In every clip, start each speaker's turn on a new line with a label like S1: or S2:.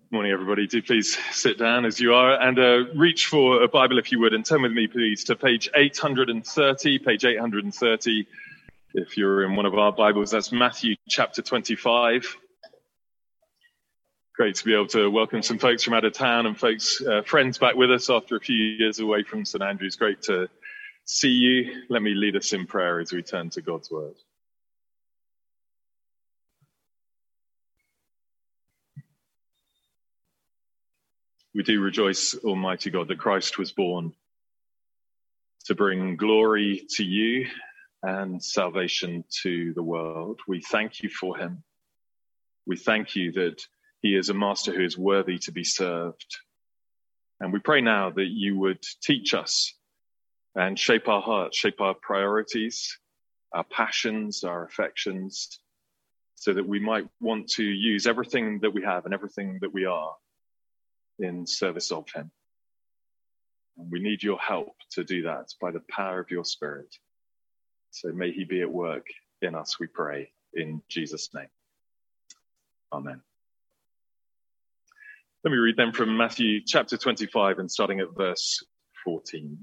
S1: Morning, everybody. Do please sit down as you are and reach for a Bible if you would, and turn with me, please, to page 830. Page 830. If you're in one of our Bibles, that's Matthew chapter 25. Great to be able to welcome some folks from out of town and friends back with us after a few years away from St Andrews. Great to see you. Let me lead us in prayer as we turn to God's Word. We do rejoice, Almighty God, that Christ was born to bring glory to you and salvation to the world. We thank you for him. We thank you that he is a master who is worthy to be served. And we pray now that you would teach us and shape our hearts, shape our priorities, our passions, our affections, so that we might want to use everything that we have and everything that we are in service of him. And we need your help to do that by the power of your Spirit. So may he be at work in us, we pray, in Jesus' name. Amen. Let me read then from Matthew chapter 25 and starting at verse 14.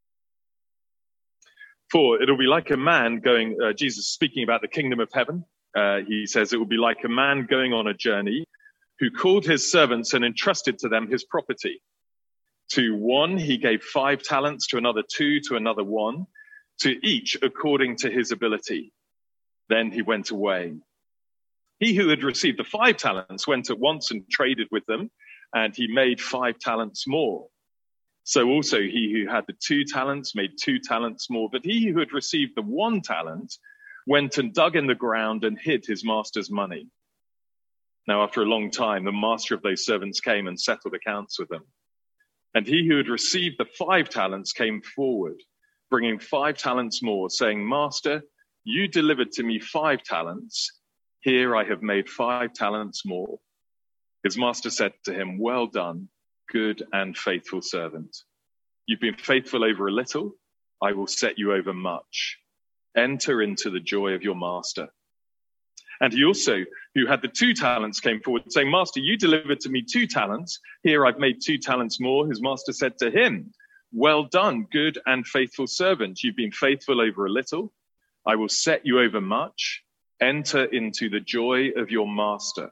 S1: For it'll be like a man going, Jesus speaking about the kingdom of heaven. He says it will be like a man going on a journey who called his servants and entrusted to them his property. To one he gave 5 talents, to another 2, to another 1, to each according to his ability. Then he went away. He who had received the 5 talents went at once and traded with them, and he made 5 talents more. So also he who had the 2 talents made 2 talents more. But he who had received the 1 talent went and dug in the ground and hid his master's money. Now, after a long time, the master of those servants came and settled accounts with them. And he who had received the 5 talents came forward, bringing 5 talents more, saying, Master, you delivered to me 5 talents. Here I have made 5 talents more. His master said to him, Well done, good and faithful servant. You've been faithful over a little. I will set you over much. Enter into the joy of your master. And he also, who had the 2 talents, came forward saying, Master, you delivered to me 2 talents. Here I've made 2 talents more. His master said to him, Well done, good and faithful servant. You've been faithful over a little. I will set you over much. Enter into the joy of your master.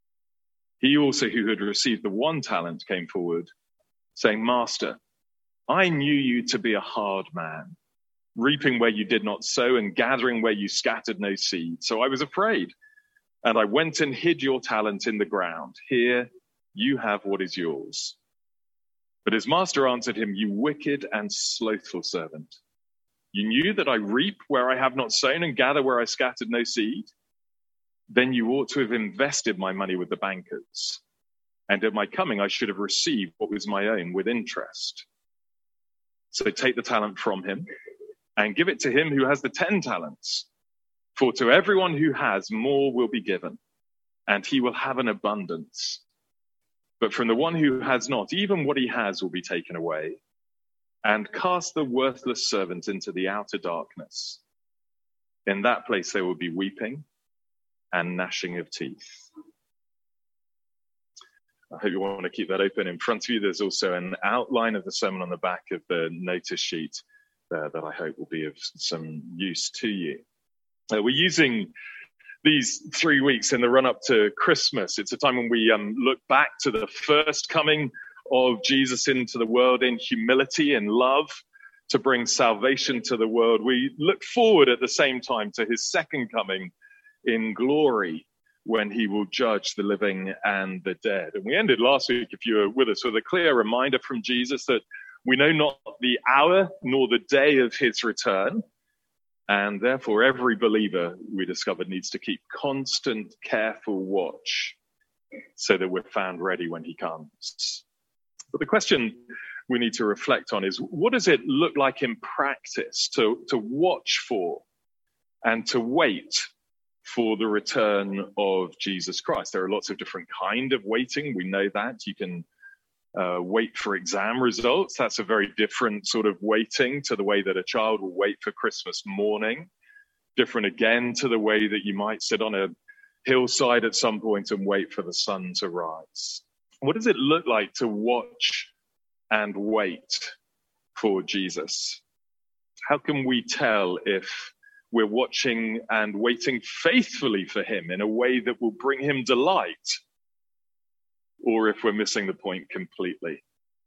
S1: He also, who had received the 1 talent, came forward saying, Master, I knew you to be a hard man, reaping where you did not sow and gathering where you scattered no seed. So I was afraid, and I went and hid your talent in the ground. Here you have what is yours. But his master answered him, You wicked and slothful servant. You knew that I reap where I have not sown and gather where I scattered no seed. Then you ought to have invested my money with the bankers. And at my coming, I should have received what was my own with interest. So take the talent from him and give it to him who has the 10 talents. For to everyone who has, more will be given, and he will have an abundance. But from the one who has not, even what he has will be taken away. And cast the worthless servant into the outer darkness. In that place there will be weeping and gnashing of teeth. I hope you want to keep that open in front of you. There's also an outline of the sermon on the back of the notice sheet that I hope will be of some use to you. We're using these 3 weeks in the run-up to Christmas. It's a time when we look back to the first coming of Jesus into the world in humility and love to bring salvation to the world. We look forward at the same time to his second coming in glory when he will judge the living and the dead. And we ended last week, if you were with us, with a clear reminder from Jesus that we know not the hour nor the day of his return. And therefore, every believer, we discovered, needs to keep constant, careful watch so that we're found ready when he comes. But the question we need to reflect on is, what does it look like in practice to watch for and to wait for the return of Jesus Christ? There are lots of different kind of waiting. We know that. You can wait for exam results. That's a very different sort of waiting to the way that a child will wait for Christmas morning. Different again to the way that you might sit on a hillside at some point and wait for the sun to rise. What does it look like to watch and wait for Jesus? How can we tell if we're watching and waiting faithfully for him in a way that will bring him delight, or if we're missing the point completely?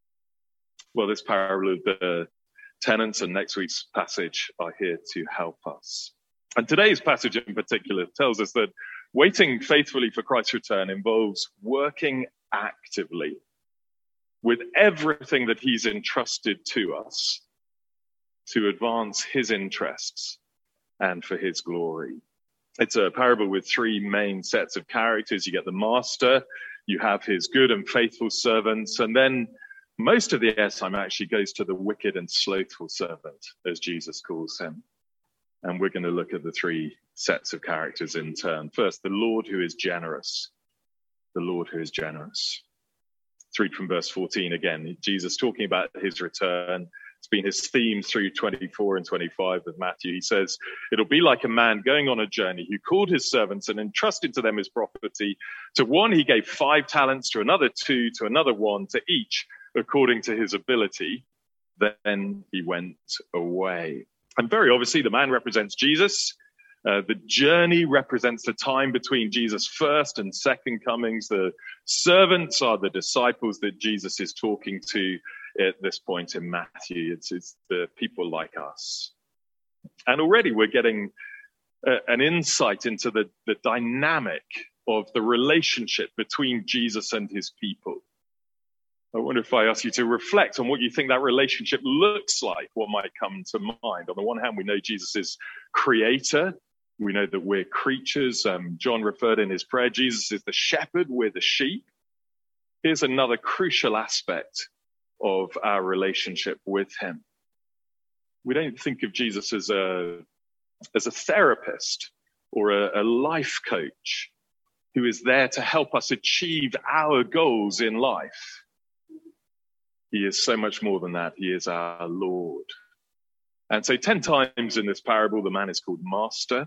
S1: Well, this parable of the tenants and next week's passage are here to help us. And today's passage in particular tells us that waiting faithfully for Christ's return involves working actively with everything that he's entrusted to us to advance his interests and for his glory. It's a parable with three main sets of characters. You get the master, you have his good and faithful servants, and then most of the airtime actually goes to the wicked and slothful servant, as Jesus calls him. And we're going to look at the three sets of characters in turn. First, the Lord who is generous. The Lord who is generous. Let's read from verse 14 again. Jesus talking about his return. It's been his theme through 24 and 25 of Matthew. He says, it'll be like a man going on a journey who called his servants and entrusted to them his property. To one he gave 5 talents, to another 2, to another 1, to each according to his ability. Then he went away. And very obviously, the man represents Jesus. The journey represents the time between Jesus' first and second comings. The servants are the disciples that Jesus is talking to at this point in Matthew. It's the people like us. And already we're getting an insight into the dynamic of the relationship between Jesus and his people. I wonder if I ask you to reflect on what you think that relationship looks like, what might come to mind. On the one hand, we know Jesus is creator. We know that we're creatures. John referred in his prayer, Jesus is the shepherd, we're the sheep. Here's another crucial aspect of our relationship with him. We don't think of Jesus as a therapist or a life coach who is there to help us achieve our goals in life. He is so much more than that. He is our Lord. And so 10 times in this parable, the man is called master.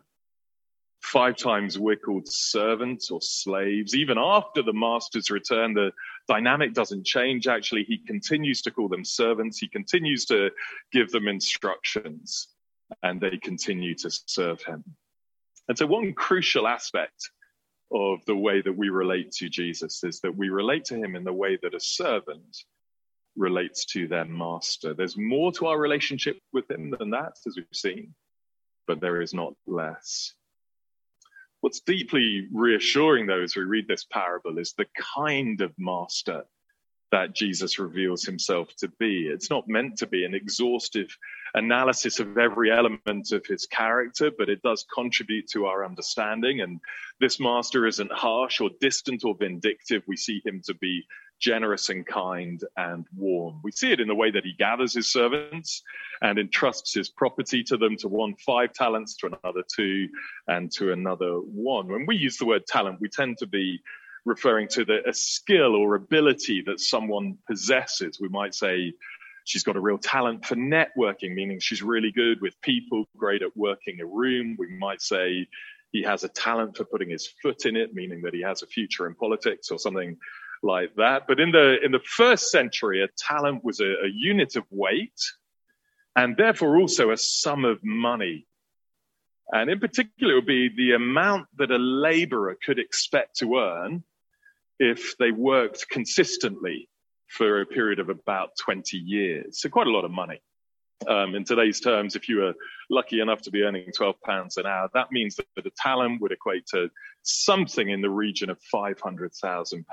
S1: 5 times we're called servants or slaves. Even after the master's return, the dynamic doesn't change. Actually, he continues to call them servants. He continues to give them instructions, and they continue to serve him. And so one crucial aspect of the way that we relate to Jesus is that we relate to him in the way that a servant relates to their master. There's more to our relationship with him than that, as we've seen, but there is not less. What's deeply reassuring, though, as we read this parable, is the kind of master that Jesus reveals himself to be. It's not meant to be an exhaustive analysis of every element of his character, but it does contribute to our understanding. And this master isn't harsh or distant or vindictive. We see him to be generous and kind and warm. We see it in the way that he gathers his servants and entrusts his property to them, to one 5 talents, to another 2, and to another 1. When we use the word talent, we tend to be referring to a skill or ability that someone possesses. We might say she's got a real talent for networking, meaning she's really good with people, great at working a room. We might say he has a talent for putting his foot in it, meaning that he has a future in politics or something like that. But in the first century, a talent was a unit of weight and therefore also a sum of money. And in particular, it would be the amount that a laborer could expect to earn if they worked consistently for a period of about 20 years. So quite a lot of money. In today's terms, if you were lucky enough to be earning £12 an hour, that means that a talent would equate to something in the region of £500,000.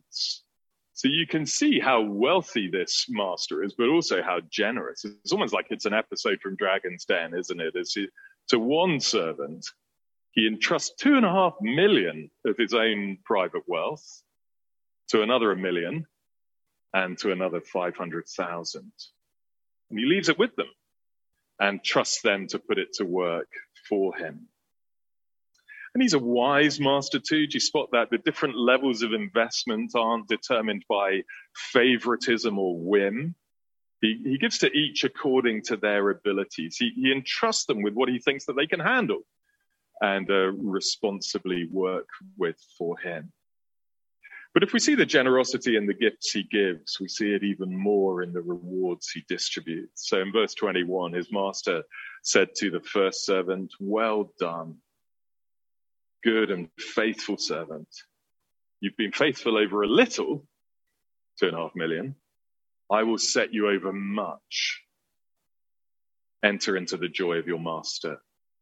S1: So you can see how wealthy this master is, but also how generous. It's almost like it's an episode from Dragon's Den, isn't it? To one servant, he entrusts 2.5 million of his own private wealth, to another 1 million, and to another 500,000. And he leaves it with them and trusts them to put it to work for him. And he's a wise master too. Do you spot that? The different levels of investment aren't determined by favoritism or whim. He gives to each according to their abilities. He entrusts them with what he thinks that they can handle and responsibly work with for him. But if we see the generosity in the gifts he gives, we see it even more in the rewards he distributes. So in verse 21, his master said to the first servant, "Well done, good and faithful servant. You've been faithful over a little, 2.5 million. I will set you over much. Enter into the joy of your master."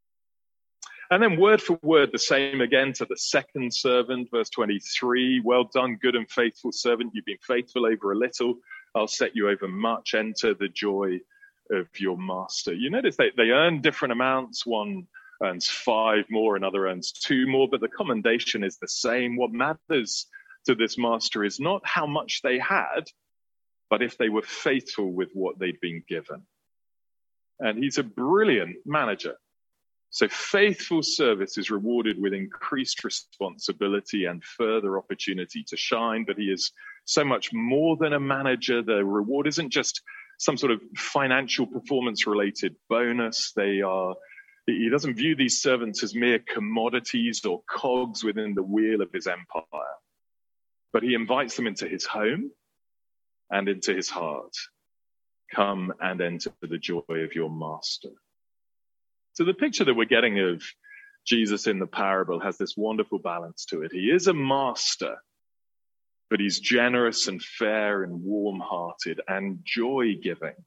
S1: And then word for word, the same again to the second servant, verse 23. "Well done, good and faithful servant. You've been faithful over a little. I'll set you over much. Enter the joy of your master." You notice they earn different amounts. One earns 5 more, another earns 2 more, but the commendation is the same. What matters to this master is not how much they had, but if they were faithful with what they'd been given. And he's a brilliant manager. So faithful service is rewarded with increased responsibility and further opportunity to shine, but he is so much more than a manager. The reward isn't just some sort of financial performance-related bonus. He doesn't view these servants as mere commodities or cogs within the wheel of his empire, but he invites them into his home and into his heart. Come and enter the joy of your master. So the picture that we're getting of Jesus in the parable has this wonderful balance to it. He is a master, but he's generous and fair and warm-hearted and joy-giving.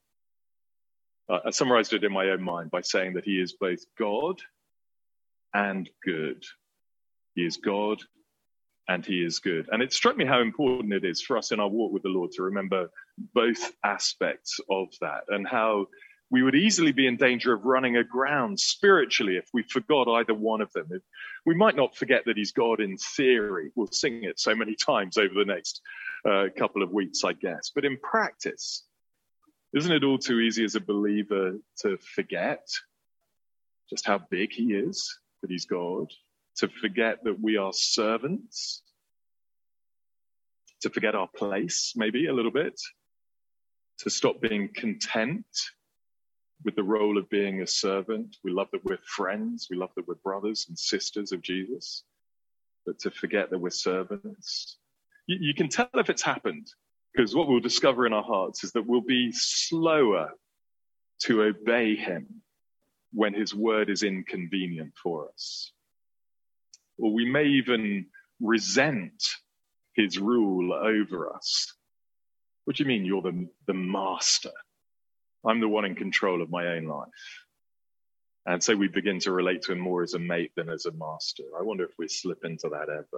S1: I summarized it in my own mind by saying that he is both God and good. He is God and he is good. And it struck me how important it is for us in our walk with the Lord to remember both aspects of that, and how we would easily be in danger of running aground spiritually if we forgot either one of them. We might not forget that he's God in theory. We'll sing it so many times over the next couple of weeks, I guess. But in practice, isn't it all too easy as a believer to forget just how big he is, that he's God, to forget that we are servants, to forget our place maybe a little bit, to stop being content with the role of being a servant. We love that we're friends. We love that we're brothers and sisters of Jesus. But to forget that we're servants. You can tell if it's happened, because what we'll discover in our hearts is that we'll be slower to obey him when his word is inconvenient for us. Or we may even resent his rule over us. What do you mean you're the master? I'm the one in control of my own life. And so we begin to relate to him more as a mate than as a master. I wonder if we slip into that ever.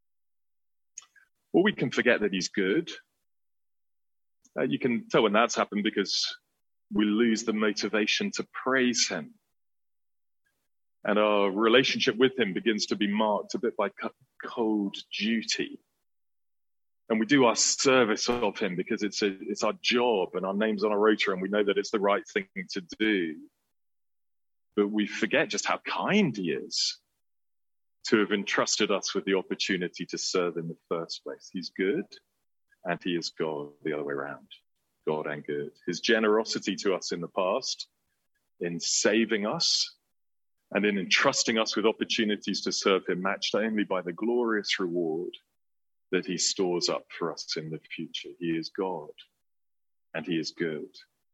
S1: Or we can forget that he's good. You can tell when that's happened because we lose the motivation to praise him. And our relationship with him begins to be marked a bit by cold duty. And we do our service of him because it's our job and our name's on a rota and we know that it's the right thing to do. But we forget just how kind he is to have entrusted us with the opportunity to serve in the first place. He's good and he is God the other way around. God and good. His generosity to us in the past, in saving us, and in entrusting us with opportunities to serve him, matched only by the glorious reward that he stores up for us in the future. He is God and he is good.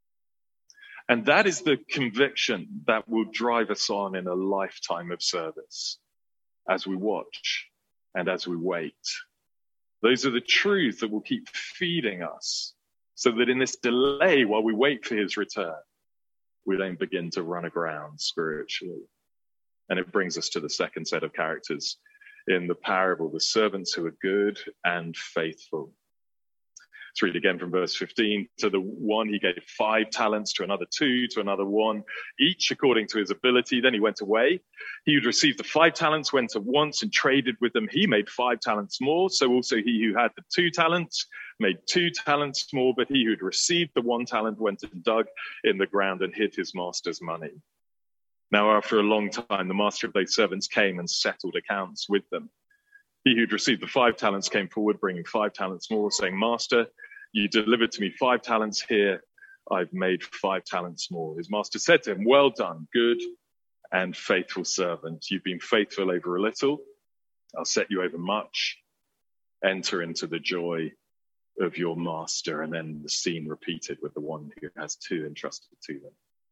S1: And that is the conviction that will drive us on in a lifetime of service as we watch and as we wait. Those are the truths that will keep feeding us so that in this delay while we wait for his return, we don't begin to run aground spiritually. And it brings us to the second set of characters in the parable, the servants who are good and faithful. Let's read again from verse 15. To the one he gave 5 talents, to another 2, to another 1, each according to his ability. Then he went away. He who'd received the 5 talents went at once and traded with them. He made 5 talents more. So also he who had the 2 talents made 2 talents more. But he who'd received the 1 talent went and dug in the ground and hid his master's money. Now, after a long time, the master of those servants came and settled accounts with them. He who'd received the 5 talents came forward, bringing 5 talents more, saying, "Master, you delivered to me 5 talents. Here, I've made 5 talents more." His master said to him, "Well done, good and faithful servant. You've been faithful over a little. I'll set you over much. Enter into the joy of your master. And then the scene repeated with the one who has two entrusted to them.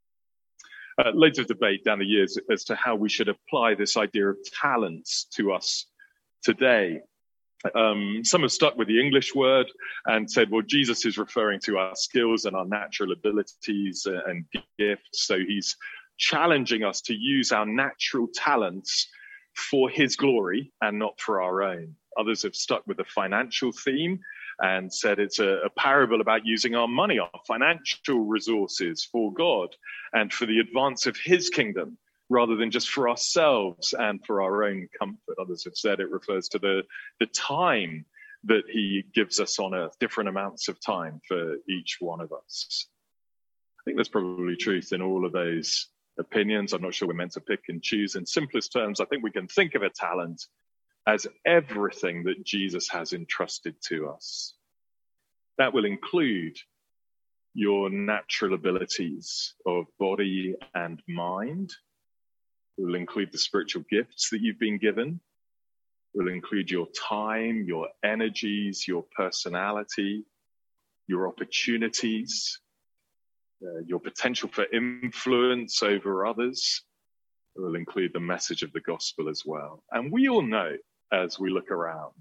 S1: Loads of debate down the years as to how we should apply this idea of talents to us today. Some have stuck with the English word and said, well, Jesus is referring to our skills and our natural abilities and gifts. So he's challenging us to use our natural talents for his glory and not for our own. Others have stuck with the financial theme and said it's a parable about using our money, our financial resources for God and for the advance of his kingdom, rather than just for ourselves and for our own comfort. Others have said it refers to the time that he gives us on earth, different amounts of time for each one of us. I think there's probably truth in all of those opinions. I'm not sure we're meant to pick and choose. In simplest terms, I think we can think of a talent as everything that Jesus has entrusted to us. That will include your natural abilities of body and mind. It will include the spiritual gifts that you've been given. It will include your time, your energies, your personality, your opportunities, your potential for influence over others. It will include the message of the gospel as well. And we all know, as we look around,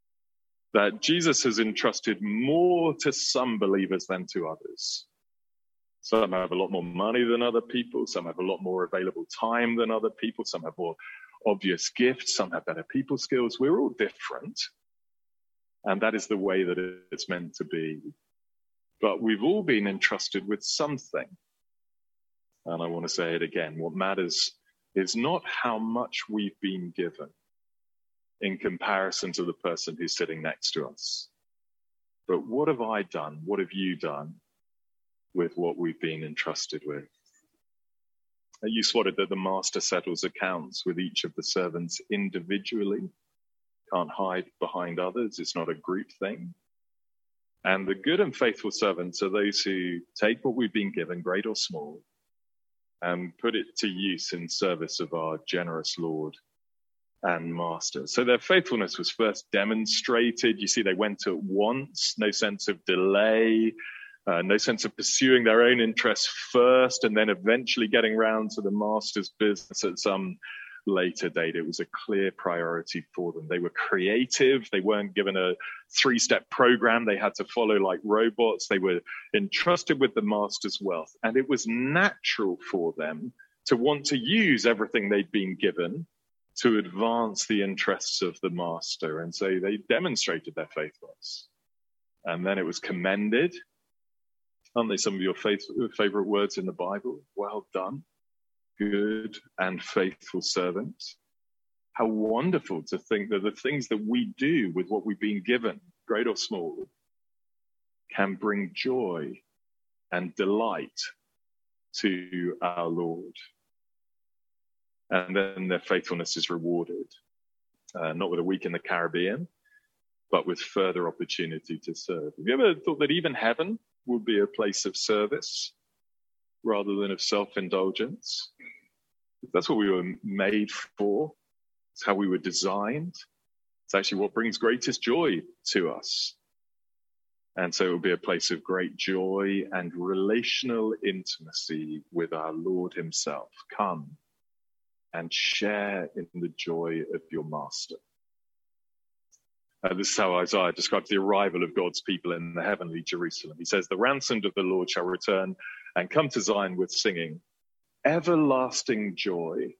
S1: that Jesus has entrusted more to some believers than to others. Some have a lot more money than other people. Some have a lot more available time than other people. Some have more obvious gifts. Some have better people skills. We're all different. And that is the way that it's meant to be. But we've all been entrusted with something. And I want to say it again. What matters is not how much we've been given in comparison to the person who's sitting next to us. But what have I done? What have you done with what we've been entrusted with? You spotted that the master settles accounts with each of the servants individually. Can't hide behind others. It's not a group thing. And the good and faithful servants are those who take what we've been given, great or small, and put it to use in service of our generous Lord and Master. So their faithfulness was first demonstrated. You see, they went at once, no sense of delay, no sense of pursuing their own interests first and then eventually getting round to the Master's business at some later date. It was a clear priority for them. They were creative. They weren't given a 3-step program they had to follow like robots. They were entrusted with the Master's wealth. And it was natural for them to want to use everything they'd been given to advance the interests of the Master. And so they demonstrated their faithfulness. And then it was commended. Aren't they some of your favorite words in the Bible? Well done, good and faithful servant. How wonderful to think that the things that we do with what we've been given, great or small, can bring joy and delight to our Lord. And then their faithfulness is rewarded, not with a week in the Caribbean, but with further opportunity to serve. Have you ever thought that even heaven would be a place of service rather than of self-indulgence? That's what we were made for. It's how we were designed. It's actually what brings greatest joy to us. And so it will be a place of great joy and relational intimacy with our Lord himself. Come and share in the joy of your Master. This is how Isaiah describes the arrival of God's people in the heavenly Jerusalem. He says, the ransomed of the Lord shall return and come to Zion with singing. Everlasting joy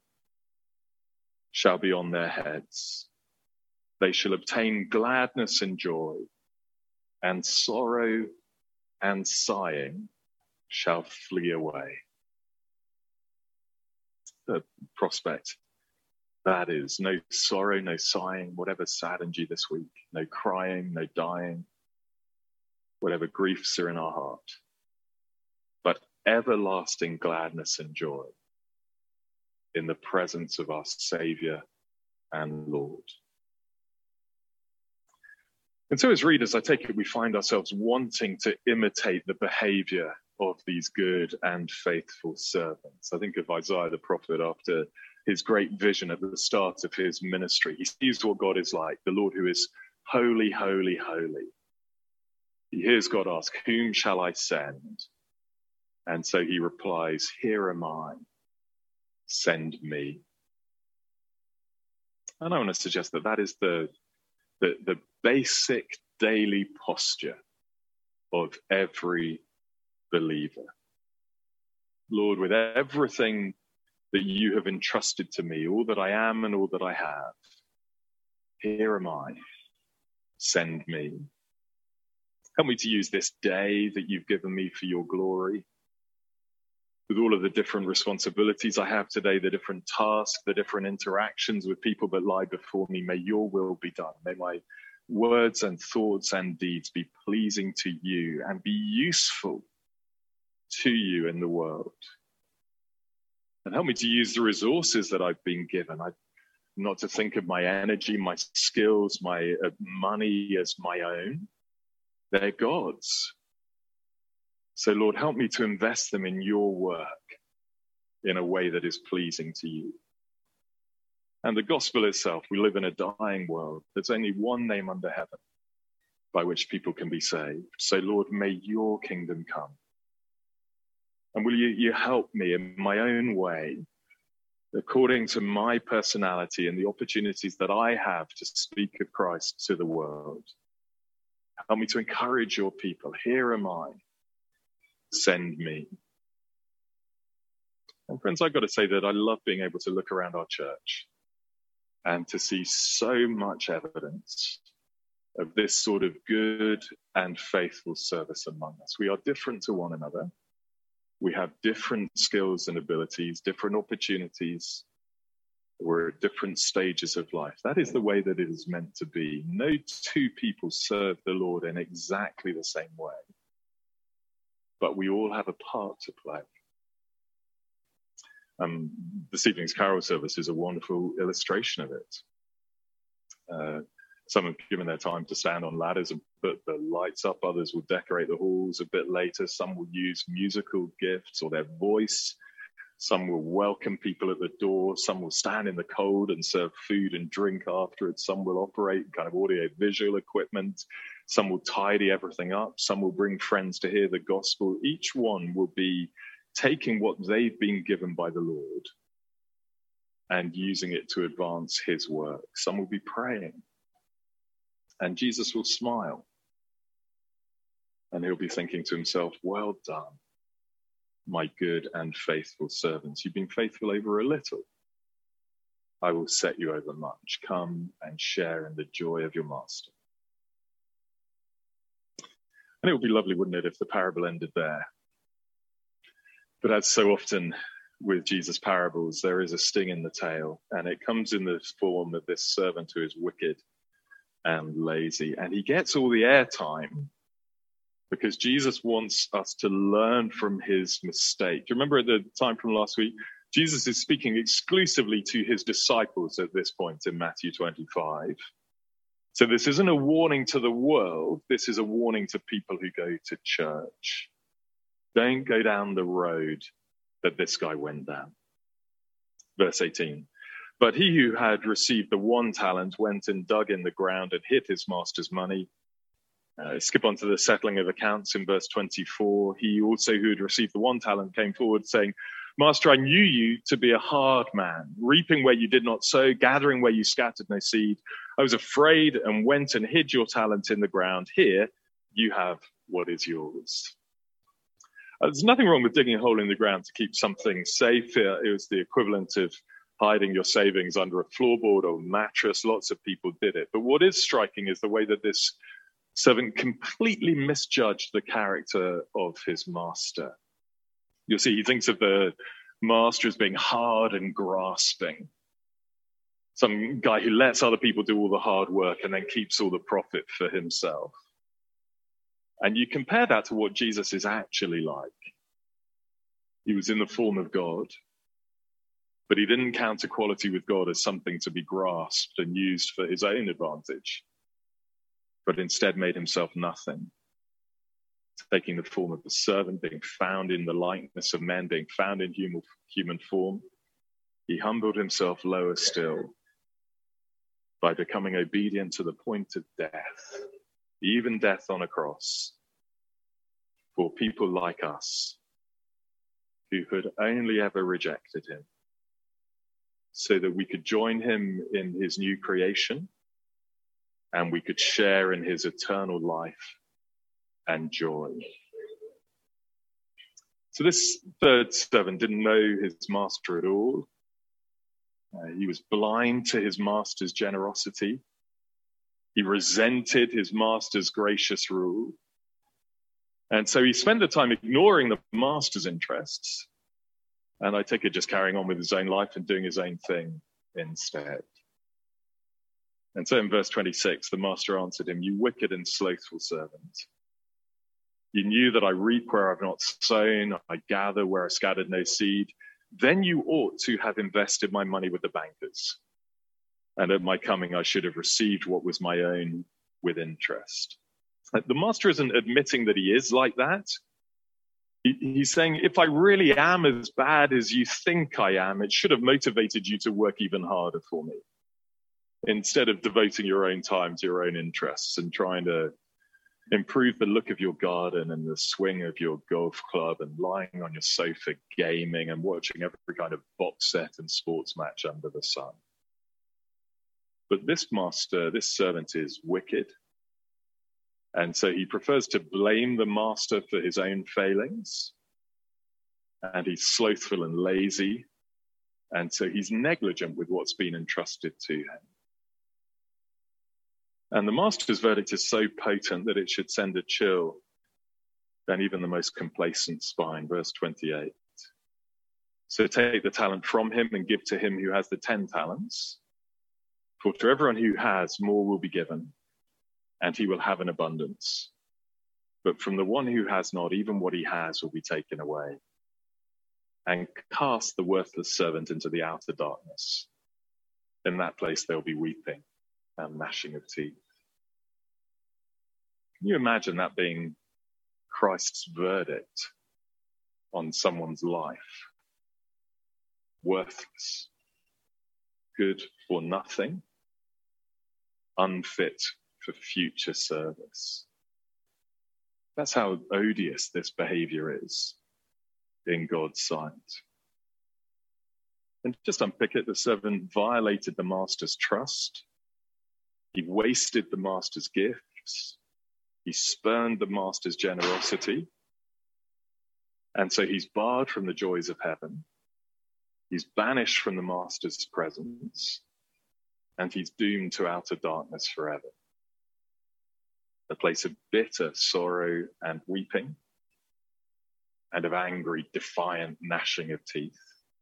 S1: shall be on their heads. They shall obtain gladness and joy, and sorrow and sighing shall flee away. The prospect, that is, no sorrow, no sighing, whatever saddened you this week, no crying, no dying, whatever griefs are in our heart, but everlasting gladness and joy in the presence of our Savior and Lord. And so as readers, I take it we find ourselves wanting to imitate the behavior of these good and faithful servants. I think of Isaiah the prophet after his great vision at the start of his ministry. He sees what God is like, the Lord who is Holy, holy, holy. He hears God ask, whom shall I send? And so he replies, here am I, send me. And I want to suggest that that is the basic daily posture of every believer. Lord, with everything that you have entrusted to me, all that I am and all that I have, here am I, send me. Help me to use this day that you've given me for your glory. With all of the different responsibilities I have today, the different tasks, the different interactions with people that lie before me, may your will be done. May my words and thoughts and deeds be pleasing to you and be useful to you in the world. And help me to use the resources that I've been given. Not to think of my energy, my skills, my money as my own. They're God's. So Lord, help me to invest them in your work in a way that is pleasing to you. And the gospel itself, we live in a dying world. There's only one name under heaven by which people can be saved. So Lord, may your kingdom come. And will you help me in my own way, according to my personality and the opportunities that I have to speak of Christ to the world. Help me to encourage your people. Here am I. Send me. And friends, I've got to say that I love being able to look around our church and to see so much evidence of this sort of good and faithful service among us. We are different to one another. We have different skills and abilities, different opportunities. We're at different stages of life. That is the way that it is meant to be. No two people serve the Lord in exactly the same way. But we all have a part to play. This evening's carol service is a wonderful illustration of it. Some have given their time to stand on ladders and put the lights up. Others will decorate the halls a bit later. Some will use musical gifts or their voice. Some will welcome people at the door. Some will stand in the cold and serve food and drink afterwards. Some will operate kind of audio-visual equipment. Some will tidy everything up. Some will bring friends to hear the gospel. Each one will be taking what they've been given by the Lord and using it to advance his work. Some will be praying. And Jesus will smile. And he'll be thinking to himself, well done, my good and faithful servants. You've been faithful over a little. I will set you over much. Come and share in the joy of your master. And it would be lovely, wouldn't it, if the parable ended there? But as so often with Jesus' parables, there is a sting in the tail, and it comes in the form of this servant who is wicked and lazy. And he gets all the airtime because Jesus wants us to learn from his mistake. Do you remember at the time from last week? Jesus is speaking exclusively to his disciples at this point in Matthew 25. So this isn't a warning to the world. This is a warning to people who go to church. Don't go down the road that this guy went down. Verse 18. But he who had received the 1 talent went and dug in the ground and hid his master's money. Skip on to the settling of accounts in verse 24. He also who had received the 1 talent came forward saying, Master, I knew you to be a hard man, reaping where you did not sow, gathering where you scattered no seed. I was afraid and went and hid your talent in the ground. Here you have what is yours. There's nothing wrong with digging a hole in the ground to keep something safe. It was the equivalent of hiding your savings under a floorboard or mattress. Lots of people did it. But what is striking is the way that this servant completely misjudged the character of his master. You'll see he thinks of the master as being hard and grasping. Some guy who lets other people do all the hard work and then keeps all the profit for himself. And you compare that to what Jesus is actually like. He was in the form of God, but he didn't count equality with God as something to be grasped and used for his own advantage, but instead made himself nothing, taking the form of a servant, being found in the likeness of men, being found in human form. He humbled himself lower still by becoming obedient to the point of death, even death on a cross, for people like us who had only ever rejected him, so that we could join him in his new creation and we could share in his eternal life and joy. So this third servant didn't know his master at all. He was blind to his master's generosity. He resented his master's gracious rule. And so he spent the time ignoring the master's interests, and I take it just carrying on with his own life and doing his own thing instead. And so in verse 26, the master answered him, "You wicked and slothful servant. You knew that I reap where I've not sown, I gather where I scattered no seed. Then you ought to have invested my money with the bankers. And at my coming, I should have received what was my own with interest." The master isn't admitting that he is like that. He's saying, if I really am as bad as you think I am, it should have motivated you to work even harder for me, instead of devoting your own time to your own interests and trying to improve the look of your garden and the swing of your golf club and lying on your sofa gaming and watching every kind of box set and sports match under the sun. But this servant is wicked. And so he prefers to blame the master for his own failings. And he's slothful and lazy. And so he's negligent with what's been entrusted to him. And the master's verdict is so potent that it should send a chill down even the most complacent spine. Verse 28. So take the talent from him and give to him who has the 10 talents. For to everyone who has, more will be given, and he will have an abundance. But from the one who has not, even what he has will be taken away. And cast the worthless servant into the outer darkness. In that place there will be weeping and gnashing of teeth. Can you imagine that being Christ's verdict on someone's life? Worthless, good for nothing, unfit for future service. That's how odious this behavior is in God's sight. And just unpick it, the servant violated the master's trust. He wasted the master's gifts. He spurned the master's generosity. And so he's barred from the joys of heaven. He's banished from the master's presence. And he's doomed to outer darkness forever. A place of bitter sorrow and weeping, and of angry, defiant gnashing of teeth.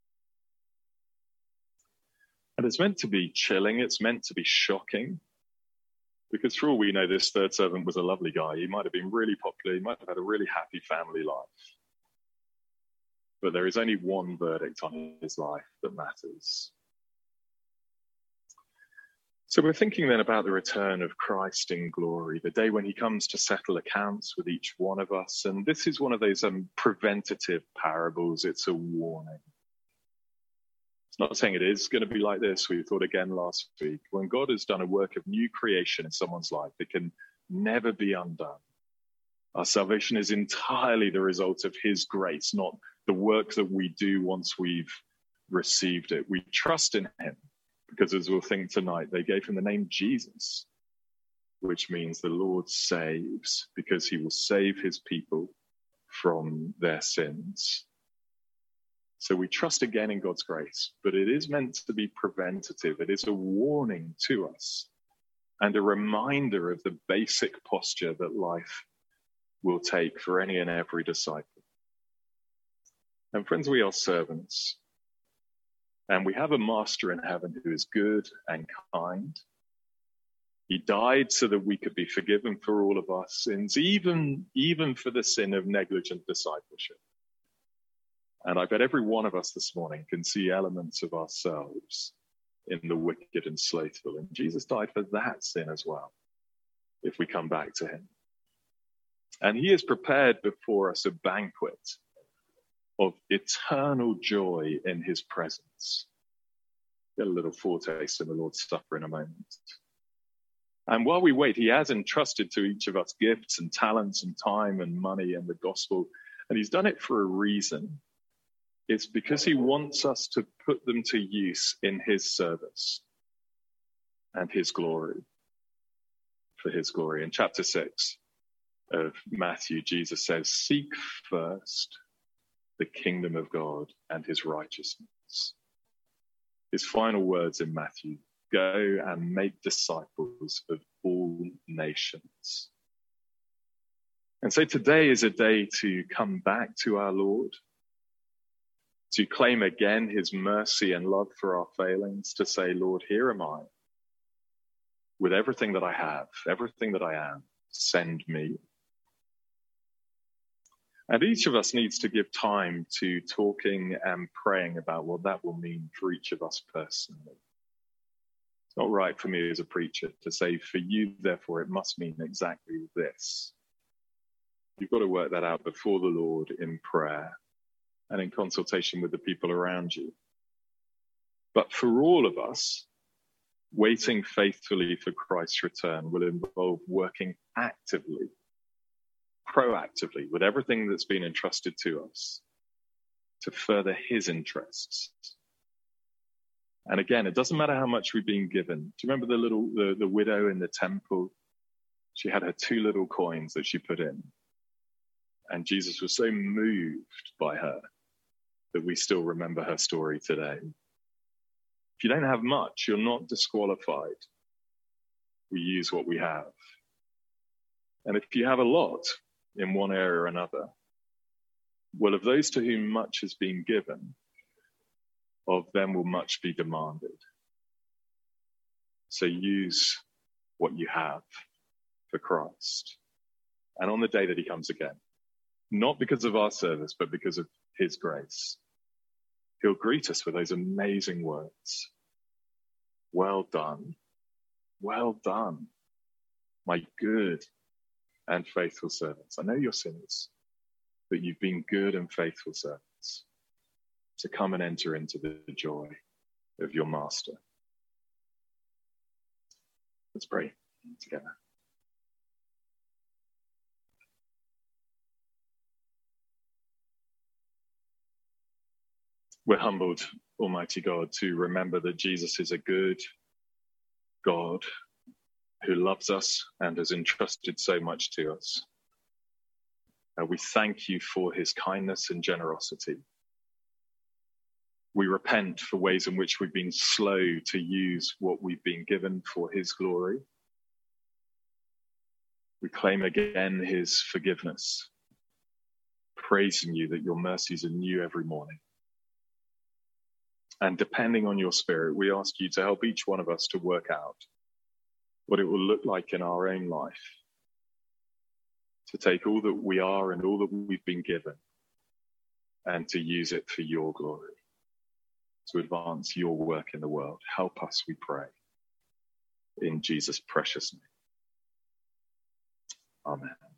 S1: And it's meant to be chilling, it's meant to be shocking, because for all we know, this third servant was a lovely guy. He might have been really popular, he might have had a really happy family life. But there is only one verdict on his life that matters. So we're thinking then about the return of Christ in glory, the day when he comes to settle accounts with each one of us. And this is one of those preventative parables. It's a warning. It's not saying it is going to be like this. We thought again last week. When God has done a work of new creation in someone's life, it can never be undone. Our salvation is entirely the result of his grace, not the work that we do once we've received it. We trust in him. Because as we'll think tonight, they gave him the name Jesus, which means the Lord saves, because he will save his people from their sins. So we trust again in God's grace, but it is meant to be preventative. It is a warning to us and a reminder of the basic posture that life will take for any and every disciple. And friends, we are servants. And we have a master in heaven who is good and kind. He died so that we could be forgiven for all of our sins, even for the sin of negligent discipleship. And I bet every one of us this morning can see elements of ourselves in the wicked and slothful. And Jesus died for that sin as well, if we come back to him. And he has prepared before us a banquet of eternal joy in his presence. Get a little foretaste of the Lord's Supper in a moment. And while we wait, he has entrusted to each of us gifts and talents and time and money and the gospel. And he's done it for a reason. It's because he wants us to put them to use in his service and his glory, for his glory. In chapter 6 of Matthew, Jesus says, "Seek first the kingdom of God and his righteousness." His final words in Matthew, "Go and make disciples of all nations." And so today is a day to come back to our Lord, to claim again his mercy and love for our failings, to say, "Lord, here am I. With everything that I have, everything that I am, send me." And each of us needs to give time to talking and praying about what that will mean for each of us personally. It's not right for me as a preacher to say, "For you, therefore, it must mean exactly this." You've got to work that out before the Lord in prayer and in consultation with the people around you. But for all of us, waiting faithfully for Christ's return will involve working actively, proactively, with everything that's been entrusted to us to further his interests. And again, it doesn't matter how much we've been given. Do you remember the widow in the temple? She had her 2 little coins that she put in. And Jesus was so moved by her that we still remember her story today. If you don't have much, you're not disqualified. We use what we have. And if you have a lot in one area or another, well, of those to whom much has been given, of them will much be demanded. So use what you have for Christ. And on the day that he comes again, not because of our service, but because of his grace, he'll greet us with those amazing words. "Well done, well done, my good and faithful servants. I know you're sinners, but you've been good and faithful servants. So come and enter into the joy of your master." Let's pray together. We're humbled, Almighty God, to remember that Jesus is a good God who loves us and has entrusted so much to us. We thank you for his kindness and generosity. We repent for ways in which we've been slow to use what we've been given for his glory. We claim again his forgiveness, praising you that your mercies are new every morning. And depending on your Spirit, we ask you to help each one of us to work out what it will look like in our own life, to take all that we are and all that we've been given and to use it for your glory, to advance your work in the world. Help us, we pray, in Jesus' precious name. Amen.